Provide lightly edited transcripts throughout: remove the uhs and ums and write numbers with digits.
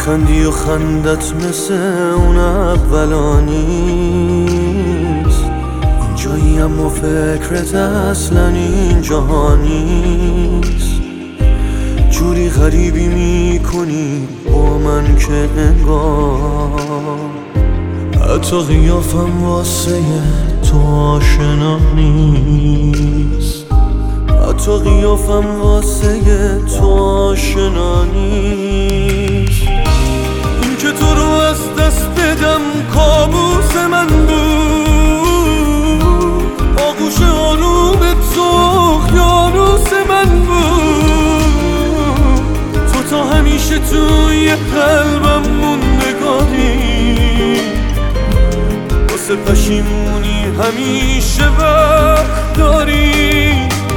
میخندی و خندت مثل اون اولا نیست. اینجایی اما فکرت اصلا اینجا نیست. جوری غریبی میکنی با من که انگار حتی قیافم واسه تو آشنا نیست. حتی قیافم واسه تو آشنا نیست. این که تو رو از دست بدم کابوس من بود. آغوش آرومت سوخت یاروس من بود. تو تا همیشه توی قلبم موندگاری. واسه پشیمونی همیشه وقت داری.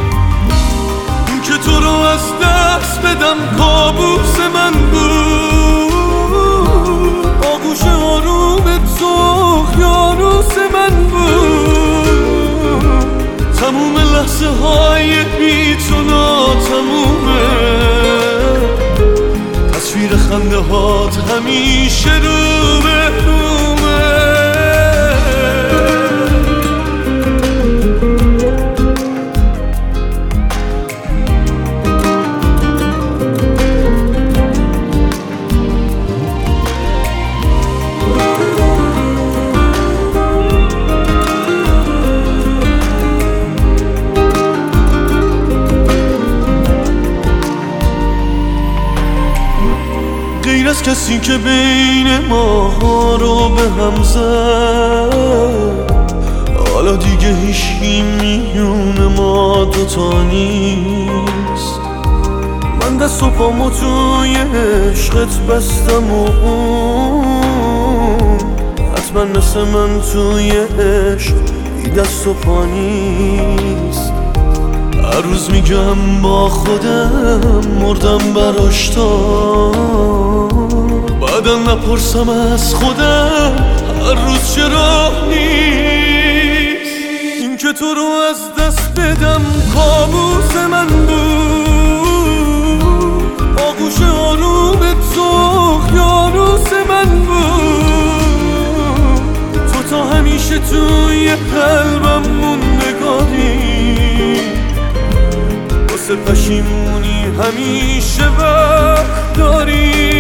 که تو رو از دست بدم کابوس من بود. آغوش آرومت سوخت یاروس من بود. تموم لحظه های بی تو ناتمومه. تصویر خنده هات همیشه رو به رومه. غیر از کسی که بین ما رو به هم زد، حالا دیگه هیچی میونه ما دوتا نیست. من دست و پامو توی عشقت بستم و اون حتما مثل من توی عشق بی دست و پا نیست. هر روز میگم با خودم مردم براش تا بعدا نپرسم از خودم هر روز چرا نیست. این که تو رو از دست بدم کابوس من بود. آغوش آرومت سوخت یاروس من بود. تو تا همیشه توی قلبم موندگاری. واسه پشیمونی همیشه وقت داری.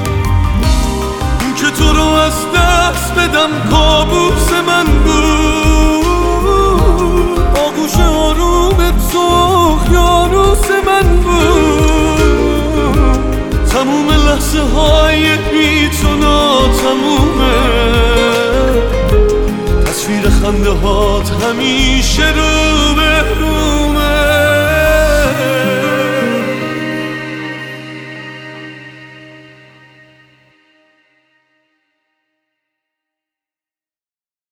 که تو رو از دست بدم کابوس من بود. آغوش آرومت سوخت یاروس من بود. تموم لحظه های بی تو ناتمومه. تصویر خنده هات همیشه رو